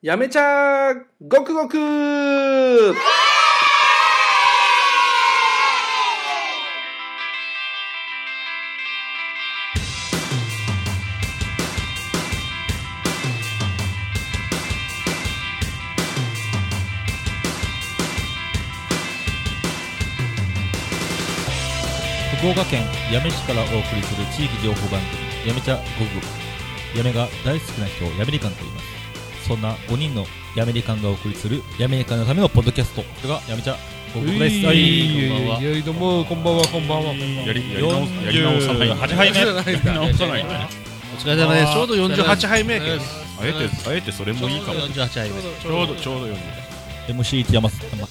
やめちゃごくごく。 福岡県八女市からお送りする地域情報番組、やめちゃごくごく。やめが大好きな人をやめりかんと言います。そんな5人のやめりかんがお送りするやめりかんのためのポッドキャスト、これがやめちゃごくごくです。 はい、こんばんは。どうも、こんばんは、こんばんは。 やり直さない。8杯目。 やり直さない。お疲れ様です。ちょうど48杯目。 あえてそれもいいかも。 48杯目。 ちょうど40。 MC1 山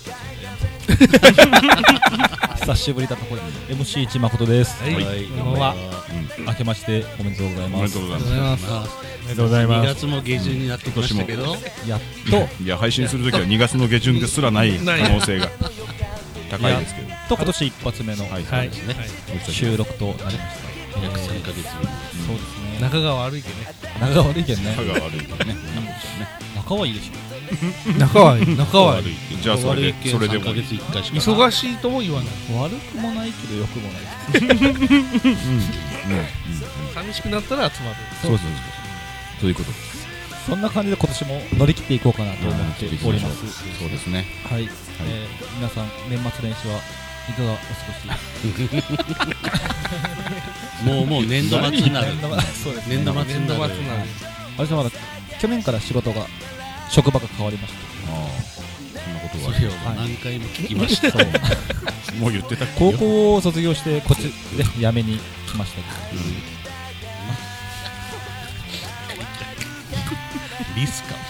久しぶりだとこれ MC1 誠です。 はい、こんばんは。 明けましておめでとうございます。 おめでとうございます。 おめでとうございます。 2月も下旬になってきましたけど、 やっといや配信するときは2月の下旬ですらない可能性が高いですけど、 と今年一発目の収録となりました。 約3ヶ月。 そうですね。 仲が悪いけどね。 仲が悪いけどね。 仲が悪いけどね。 仲はいいでしょ。 仲はいい。仲はいい。 じゃあそれでも忙しいとも言わない。 悪くもないけど良くもない。 寂しくなったら集まる。 そうということです。 そんな感じで今年も乗り切っていこうかなと思っております。 そうですね。 はい。皆さん年末年始はいかがお過ごし？ もう年度末になる。 そうですね。 年度末になる。 私はまだ去年から仕事が職場が変わりました。 そんなことがそれを何回も聞きました。 もう言ってた。 高校を卒業してこっちで辞めに来ましたけど。 リスか。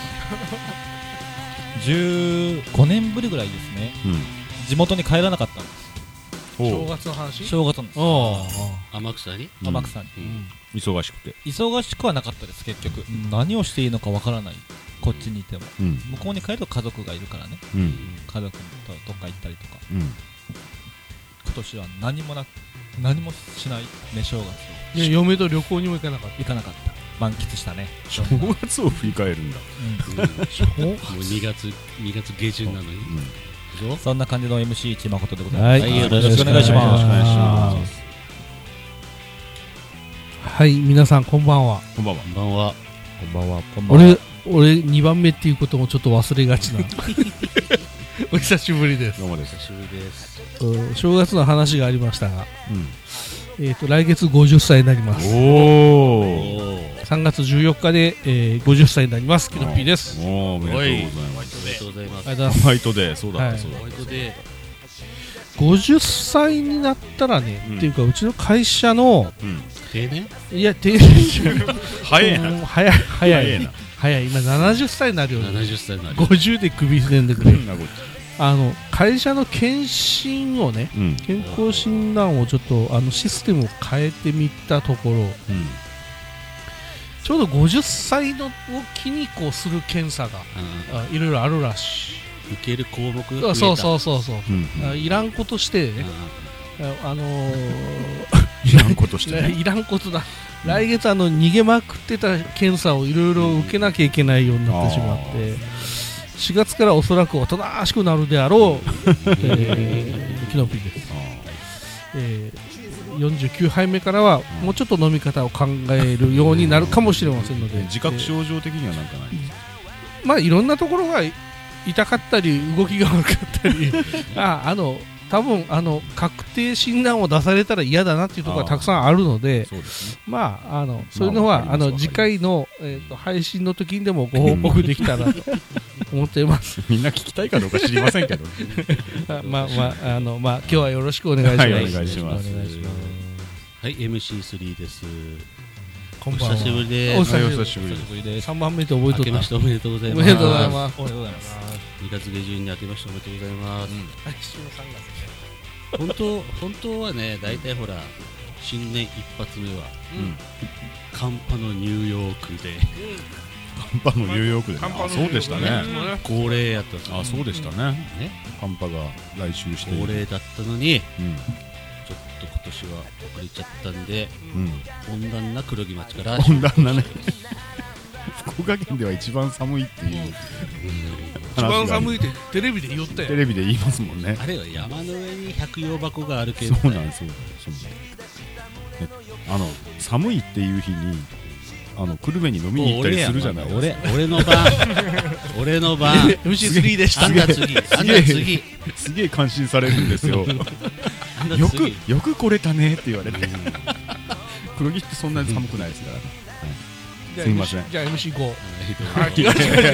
15年ぶりぐらいですね。地元に帰らなかったんです。 正月の話？ 正月の。 天草に？ 天草に。 忙しくて。 忙しくはなかったです結局。何をしていいのかわからない。こっちにいても。向こうに帰ると家族がいるからね。家族とどっか行ったりとか。今年は何もしないね正月を。 いや嫁と旅行にも行かなかった。 行かなかった。満喫したね。 正月を振り返るんだ。 もう2月下旬なのに。 そんな感じの MC1 誠でございます。 よろしくお願いします。 はい、皆さんこんばんは。 こんばんは。 こんばんは。 こんばんは。 俺2番目っていうこともちょっと忘れがちなお久しぶりです。 どうもです。 久しぶりです。正月の話がありましたが、来月50歳になります。3月14日で、50歳になります。キノピーです。 おめでとうございます。 おめでとうございます。 ホワイトデー、そうだったそうだ。 ホワイトデー。50歳になったらね、っていうかうちの会社の定年？ いや定年じゃない早いな。 早い今70歳になるよね。 70歳になる。 50で首すねんでくれ。会社の検診をね、健康診断をちょっとシステムを変えてみたところ、ちょうど50歳のを機にこうする検査がいろいろあるらしい。 受ける項目が増えた。そういらんことしてね、 いらんことしてね。 いらんことだ。来月逃げまくってた検査をいろいろ受けなきゃいけないようになってしまって、4月からおそらくおとなしくなるであろうキノピです。49杯目からはもうちょっと飲み方を考えるようになるかもしれませんので、 自覚症状的にはなんかない。 まあいろんなところが痛かったり動きが悪かったり多分確定診断を出されたら嫌だなっていうところがたくさんあるので、まあそういうのは次回の配信の時にでもご報告できたらと思っています。 みんな聞きたいかどうか知りませんけどまあ今日はよろしくお願いします。 はい、お願いします。 はい、MC3 です。 こんばんは。 お久しぶりです。 お久しぶりです。 3番目で覚えとった。 明けましておめでとうございます。 おめでとうございます。 おめでとうございます。2月下旬に明けましておめでとうございます。 来週の3月ね。 本当はね、大体ほら新年一発目は寒波のニューヨークで、 寒波のニューヨークで、そうでしたね。 恒例やった。 そうでしたね。寒波が来週して恒例だったのに、ちょっと今年は遅れちゃったんで、温暖な黒木町から温暖なね福福岡県では一番寒いっていう一番寒いってテレビで言ったよ。 テレビで言いますもんね。 あれは山の上に百葉箱があるけど、 そうなんですよ。寒いっていう日に久留米に飲みに行ったりするじゃないですか。 俺の番俺の番 MC3 でした。 あんた次あんた次すげえ感心されるんですよ。 あんた次よく来れたねって言われて。黒木ってそんなに寒くないですからね。すみません。 じゃあ MC5。 あ違う。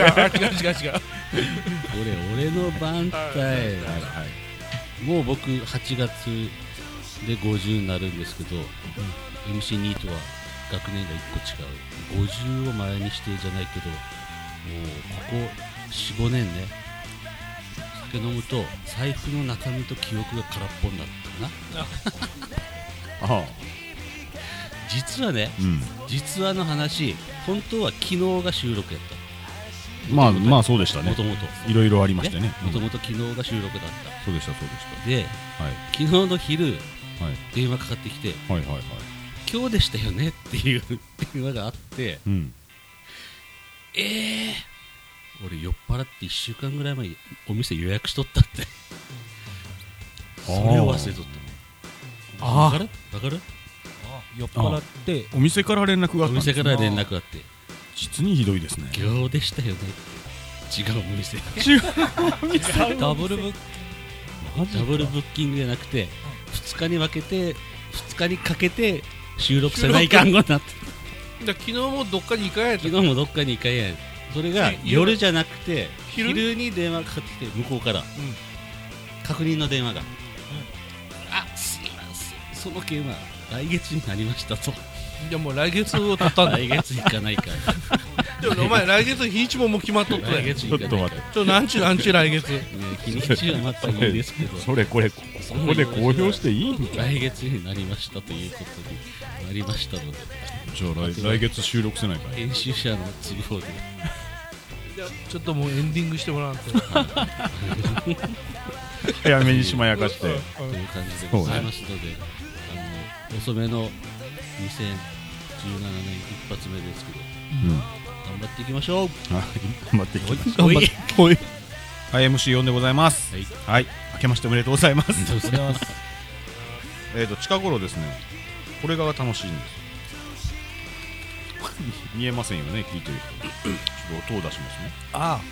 俺の番隊、もう僕8月で50になるんですけど、MC2 とは学年が1個違う。50を前にしてじゃないけど、もうここ 4,5 年ね、酒飲むと財布の中身と記憶が空っぽになったな。 ああ、 実はね、実話の話、本当は昨日が収録やった。 まあそうでしたね。 もともといろいろありましてね。 もともと昨日が収録だった。 そうでした。 で、昨日の昼、電話かかってきて、今日でしたよねっていう電話があって、俺酔っ払って1週間ぐらい前にお店予約しとったって。それを忘れとった。わかる？ 酔っ払ってお店から連絡があったんです。 お店から連絡があって、 実にひどいですね。 今日でしたよね。違うお店。 ダブルブッキングじゃなくて、2日に分けて2日にかけて収録せないかんごになって。 昨日もどっかに行かやった。 昨日もどっかに行かやん。それが夜じゃなくて昼に電話かかってきて、向こうから確認の電話が、あ、すいません、その件は来月になりましたと。 いやもう来月を取ったんだ。 来月行かないから。 でもお前来月日にちもう決まっとった来月行かないから。 なんちゅ来月。 日にちはまたいいですけど、 ここで公表していいんか。 来月になりましたということになりましたので、 じゃあ来月収録せないから。 編集者の都合でちょっともうエンディングしてもらわんと。 早めにしまやかして。 という感じでございますので、遅めの2017年一発目ですけど、頑張っていきましょう。 頑張っていきましょう。はい、MC4 でございます。はい、明けましておめでとうございます。近頃ですね、これが楽しいんです。見えませんよね、聞いてる人。ちょっと音を出しますね。 ああ。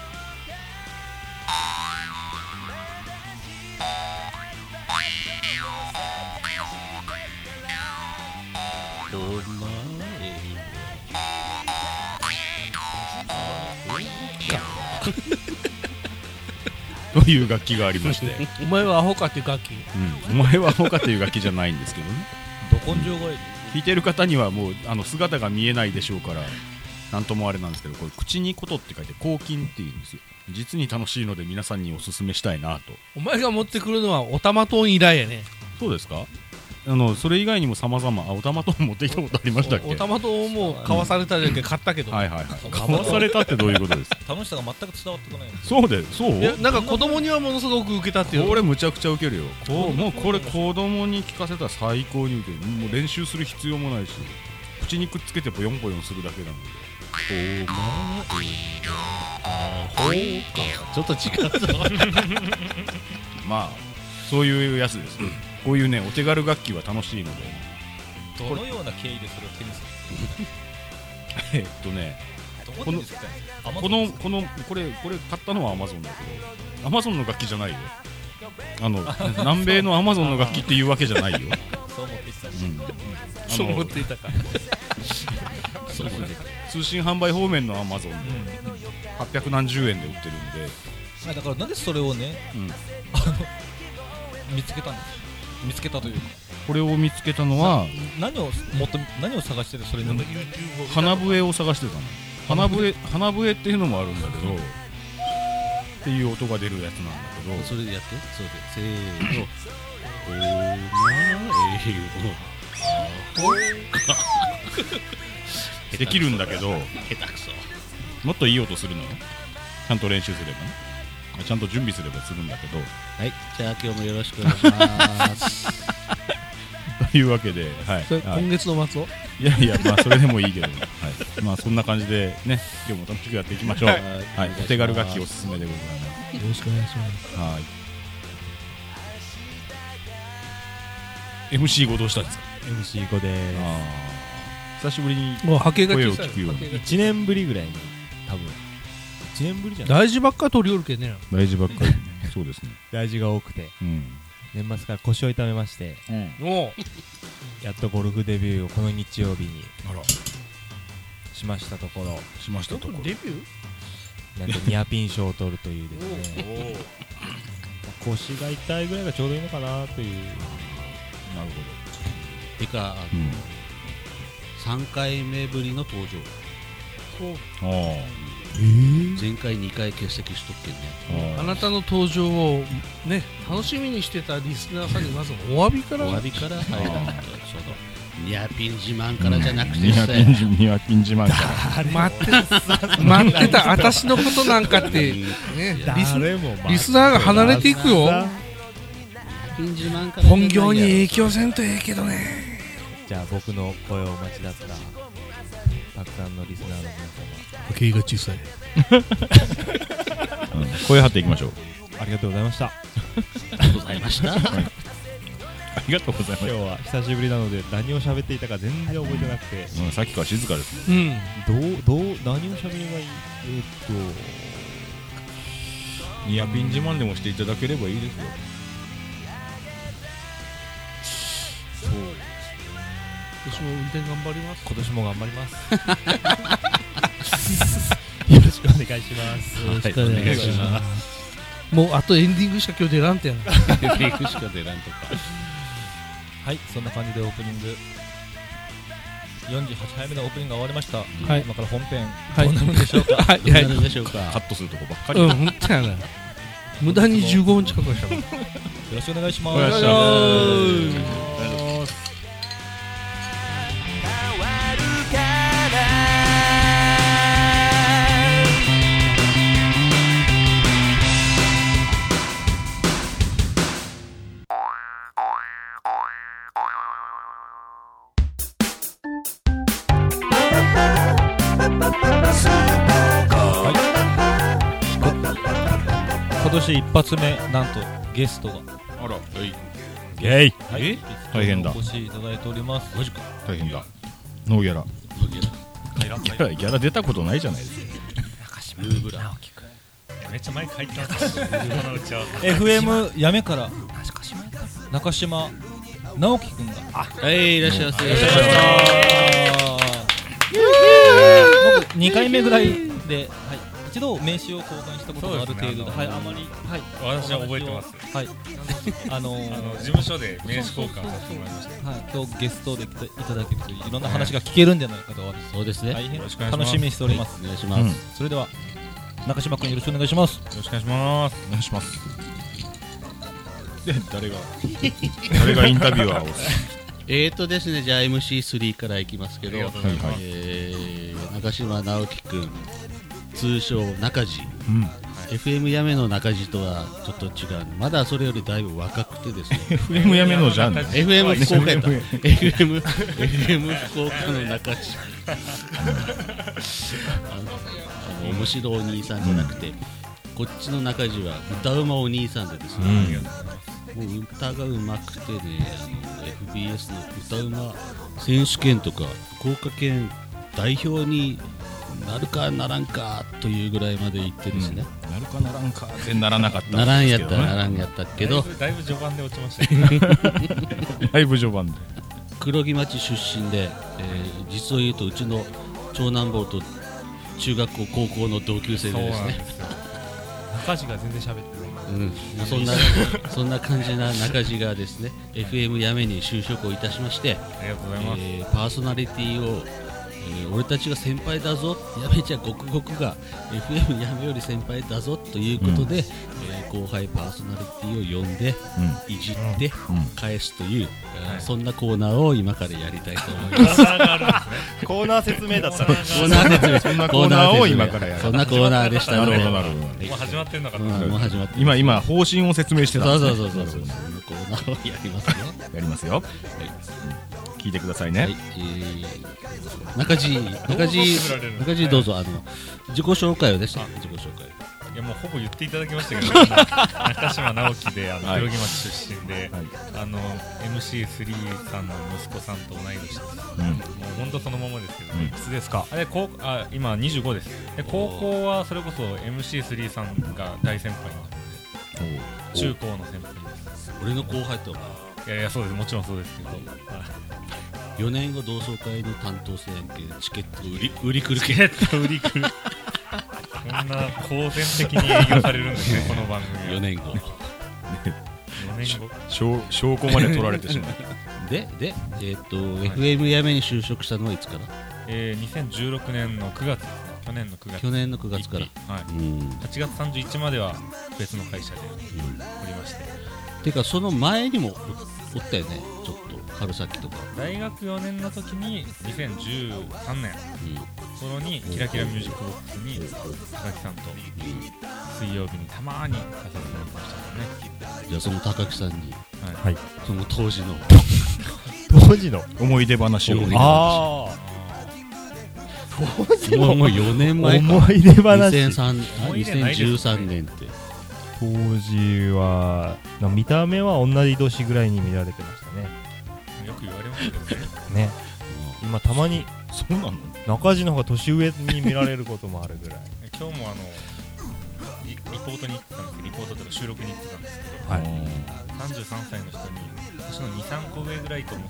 という楽器がありまして。 お前はアホかっていう楽器。 お前はアホかという楽器じゃないんですけどね。 ど根性がいい。 弾いてる方にはもう姿が見えないでしょうから、なんともあれなんですけど、これ口にことって書いて抗菌っていうんですよ。実に楽しいので皆さんにおすすめしたいなと。 お前が持ってくるのはおたまトーン以来やね。 そうですか。それ以外にも様々、おたまトーン持ってきたことありましたっけ。 おたまトーンも買わされたじゃんけ買ったけど。 買わされたってどういうことですか。 楽しさが全く伝わってこない。 そう。 いや、なんか子供にはものすごく受けたっていう。 これむちゃくちゃ受けるよ。もうこれ子供に聞かせたら最高に受ける。もう練習する必要もないし、口にくっつけてポヨンポヨンするだけなので。 ちょっと違うぞ。 まあそういうやつです。こういうね、お手軽楽器は楽しいので。 どのような経緯でそれを手にする。 これ買ったのはアマゾンだけど、アマゾンの楽器じゃないよ。南米のアマゾンの楽器っていうわけじゃないよ。 そう思っていたか。 通信販売方面のアマゾンで800何十円で売ってるんで。 だからなんでそれをね、見つけたんです。見つけたというか、 これを見つけたのは何を探してる。それに花笛を探してたの。花笛っていうのもあるんだけど、っていう音が出るやつなんだけど、 それでやって、せーの。 できるんだけど、 下手くそ。 もっといい音するのよ。ちゃんと練習すればね。ちゃんと準備すればするんだけど。 はい、じゃあ今日もよろしくお願いします。 というわけで、はい。 今月の末をいやいや、まあそれでもいいけど、はい、まあそんな感じでね、今日も楽しくやっていきましょう。はい、お手軽楽器おすすめでございます。 よろしくお願いします。 はい。MC5 どうしたんですか？ MC5 で久しぶりにもう波形が声を小さい聞くように。 1年ぶりぐらいに多分1年ぶりじゃない大事ばっか取り寄るけね。 大事ばっかり。そうですね。 大事が多くてうん。 年末から腰を痛めまして、 おやっとゴルフデビューをこの日曜日にあら、 しましたところ、 しましたところ。 デビュー？ なんとニアピン賞を取るというですね腰が痛いぐらいがちょうどいいのかなという。 なるてかほど。 3回目ぶりの登場。 あ前回2回欠席しとっけんね。 あなたの登場をね楽しみにしてたリスナーさんにまずお詫びから。 お詫びから入らないと、そのニアピン自慢からじゃなくてニアさ、 ピン自慢から。 待ってた私のことなんかってねリスナーが離れていくよ。 ニアピン自慢から本業に影響せんとええけどね。 じゃあ僕の声をお待ちだったたくさんのリスナーの皆様、 波形が小さい。 声張っていきましょう。 ありがとうございました。 ありがとうございました。 ありがとうございま今日は久しぶりなので何を喋っていたか全然覚えてなくて、 す。さっきから静かですね。 うん。 どう何を喋ればいい？ ニアピン自慢でもしていただければいいですよ。 そう私も運転頑張ります。 今年も頑張りますよろしくお願いしますよろしくお願いします。もうあとエンディングしか今日出らんてやな。 エンディングしか出らんとか。 はい、そんな感じでオープニング48回目のオープニングが終わりました、 はい、 今から本編、 はい、 どうなるんでしょうか。 はい、 どうなるんでしょうか。 カットするとこばっかり。 うん、ほんとやな。無駄に15分近くしたもん。よろしくお願いします。 お願いします。 今年一発目、なんとゲストがあら、ゲイ。 はい大変だ。 お越しいただいております。 マジか。 大変だ。ノーギャラ。ギャラ出たことないじゃないですか。 ムーブラめっちゃ前書いてますね。 FM やめから中島直樹くんがはい、いらっしゃいませ。 僕2回目ぐらいで、はい、一度名刺を交換したことがある程度で、はい、あまり、はい、 私は覚えてます。 はい、 事務所で名刺交換させてもらいました。 はい、今日ゲストで来ていただけるといういろんな話が聞けるんじゃないかと、 そうですね。 大変よろしくお願いします。 楽しみにしております。 お願いします。 それでは中島君よろしくお願いします。 よろしくお願いします。 お願いします。で、誰がインタビュアーをですね、じゃあ MC3 からいきますけど、 ありがとうございます中島直樹くん、通称中地、 うん。 FM やめの中地とはちょっと違う、まだそれよりだいぶ若くてですね、 FM やめのじゃん。 FM 福岡やった、FM 福岡の中地、面白いお兄さんじゃなくて、こっちの中地は歌うまお兄さんでですね、もう歌がうまくてね、FBS の歌うま選手権とか福岡県代表になるかならんかというぐらいまで行ってですね、 なるかならんかってならなかったんですけどね。 ならんやったならんやったけど、 だいぶ序盤で落ちましたね。 だいぶ序盤で。 黒木町出身で、実を言うとうちの長男坊と中学校高校の同級生でですね、 中地が全然喋ってない。 そんな感じな中地がですね FM やめに就職をいたしまして、 ありがとうございます。 パーソナリティを、俺たちが先輩だぞ、やめちゃごくごくが FM やめより先輩だぞということで、後輩パーソナリティを呼んで、いじって返すという、そんなコーナーを今からやりたいと思います。 コーナー説明だったら。 コーナー説明、 そんなコーナーを今からやる。 そんなコーナーでしたので、 なるほどなるほど。 もう始まってんのかと。 もう始まって今方針を説明してたんですね。 そうそんなコーナーをやりますね。 やりますよ。 聞いてくださいね。 はい、中地どうぞ自己紹介をですね。自己紹介。 いやもうほぼ言っていただきましたけど中島直樹で黒木町出身で、 はい、 MC3 さんの息子さんと同い年です、もう本当そのままですけど、いくつですか？今25です。で高校はそれこそ MC3 さんが大先輩なので中高の先輩です。 俺の後輩と。 いやそうです、もちろんそうですけど、 4年後同窓会の担当生やんけチケット売りくるけこんな公然的に営業されるんですねこの番組は。4年後証拠まで取られてしまうでFM やめに就職したのはいつから ？2016年の9月ですね。去年の9月から、はい、8月31日までは別の会社でおりまして、 てかその前にもおったよね、ちょっと春先とか。 大学4年の時に2013年頃にキラキラミュージックボックスに高木さんと水曜日にたまーに出させてもらってましたね。 じゃあその高木さんに、 はい、 その当時の思い出話を。 もう4年前か。 思い出話。 2013年って当時は見た目は同じ年ぐらいに見られてましたね。 よく言われますけどね。今たまにそうなの？ 中地の方が年上に見られることもあるぐらい。 今日もリポートに行ってたんですけど、リポートというか収録に行ってたんですけど、 はい、 33歳の人に私の 2,3 個上ぐらいと思って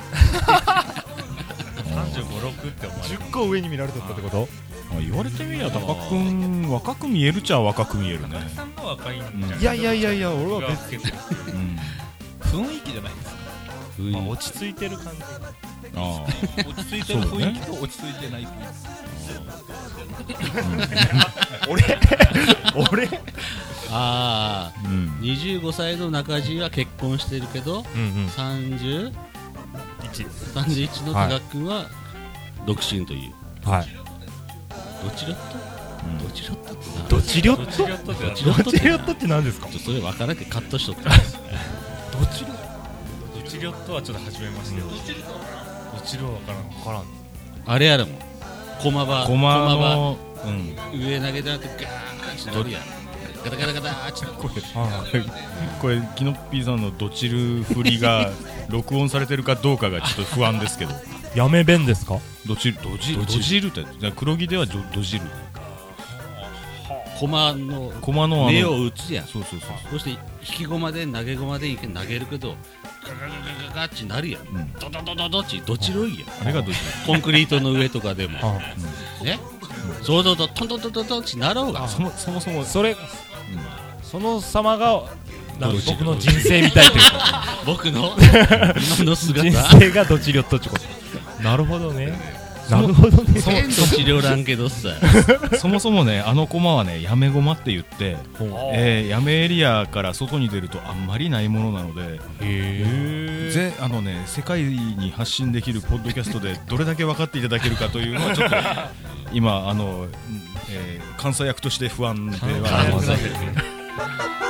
35、6って思われて 10個上に見られてたってこと？ 言われてみりゃ高くん若く見えるっちゃ若く見えるね。 高木さんの若いんじゃない？ いや俺は別に雰囲気じゃないですか。落ち着いてる感じ。落ち着いてる雰囲気と落ち着いてない雰囲気。俺 25歳の中地は結婚してるけど、31の高木君は独身という。 はい。 どちらっとどちらっとって何ですか？ それ分からんけどカットしとった。 どちらっとはちょっと初めまして。どちらは分からん。 あれやるもん。駒場の上投げでなくてガーッと乗るやん。ガタガタガターッと。 これキノッピーさんのどちる振りが録音されてるかどうかがちょっと不安ですけど。 やめ弁ですか？ どじるって黒木ではどじる。 駒の目を打つやん。そして引き駒で投げ駒で投げるけどガガガガガッチなるやん。ドドドドドッチどちろいやん。 あれがどちる。 コンクリートの上とかでもね、そうトントントントントンチなろうが。 そもそもそれその様が僕の人生みたいというか僕の今の姿人生がどちりょっとってこと。なるほどね。どちりょらんけどさ。 そもそもね、あの駒はね、やめ駒って言って、やめエリアから外に出るとあんまりないものなので、世界に発信できるポッドキャストでどれだけ分かっていただけるかというのはちょっと今監査役として不安ではあります。